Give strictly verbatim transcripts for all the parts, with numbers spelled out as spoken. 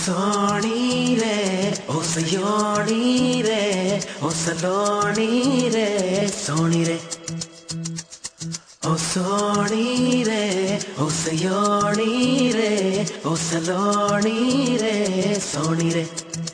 सोनी रे ओ सयोनी रे ओ सलोनी रे सोनी रे ओ सोनी रे ओ सयोनी रे ओ सलोनी रे सोनी रे।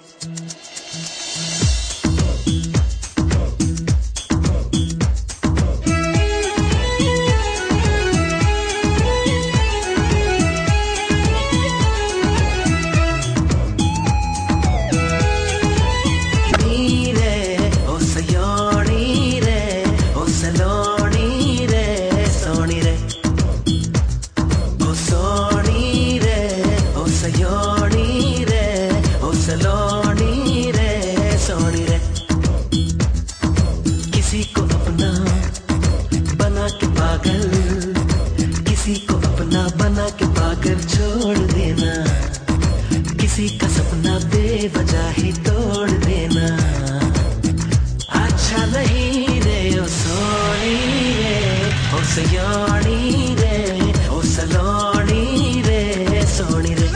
किसी को अपना बना के पागल, किसी को अपना बना के पागल छोड़ देना, किसी का सपना बेवजह ही तोड़ देना अच्छा नहीं रे ओ सोनी रे ओ सयानी रे ओ सलोनी रे सोनी रे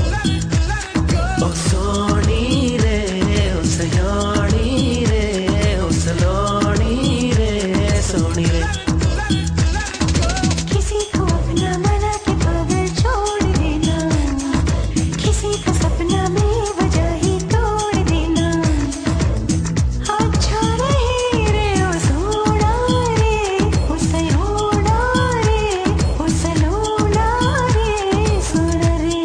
ओ सोनी रे ओ सयानी रे ओ सलोनी रे सोनी रे। किसी को अपना बना के पागल छोड़ देना, किसी का सपना बेवजह ही तोड़ देना अच्छा नहीं रे ओ सोना रे ओ सयोना रे ओ सलोना रे सोना रे।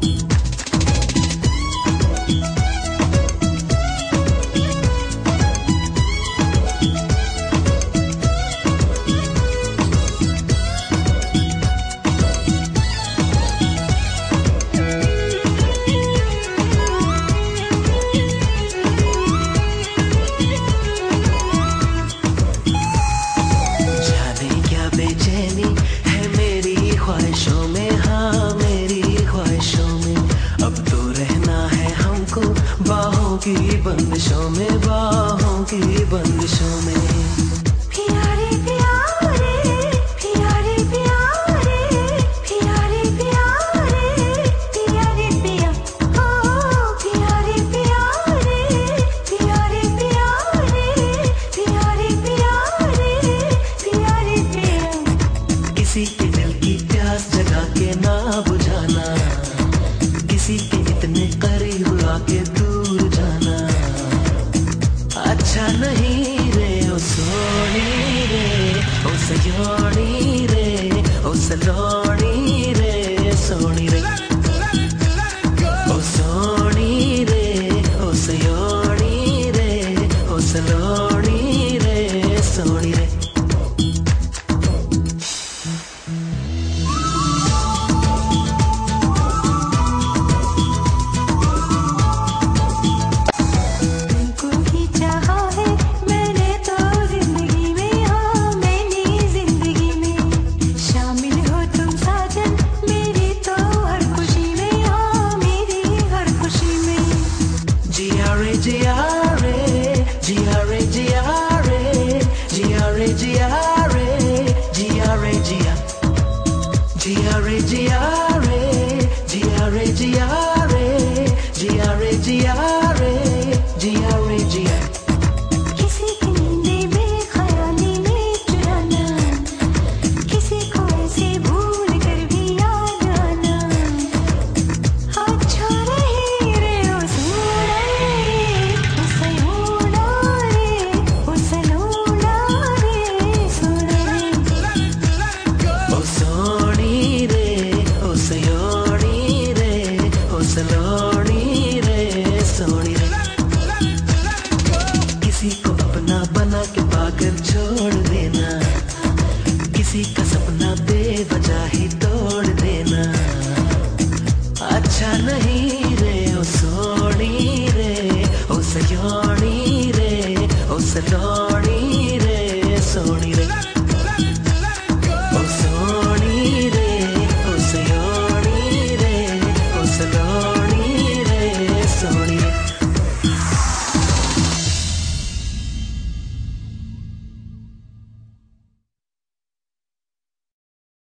बेचैनी है मेरी ख्वाहिशों में, हाँ मेरी ख्वाहिशों में, अब तो रहना है हमको बाहों की बंदिशों में, बाहों की बंदिशों में। प्यारे प्यारे प्यारे प्यारे प्यारे प्यारे प्यारे पिया हो प्यारे प्यारे प्यारे प्यारे प्यारे प्यारे प्यारे पिया। किसी के दिल की प्यास जगा के ना बुझाना, किसी के इतने करीब आके दूर जाना अच्छा नहीं रे ओ सोनी रे ओ सयोनी रे ओ सलोनी रे सोनी रे ओ सोनी रे ओ सयोनी रे ओ सलोनी रे सोनी रे। तुमको ही चाहा है मैंने तो जिंदगी में, हाँ मैंने जिंदगी में शामिल हो तुम साजन मेरी तो हर खुशी में, हाँ मेरी हर खुशी में। जिया रे जिया रे जिया रे जिया रे जिया रे जिया रे जिया रे जिया जिया रे जिया रे जिया रे जिया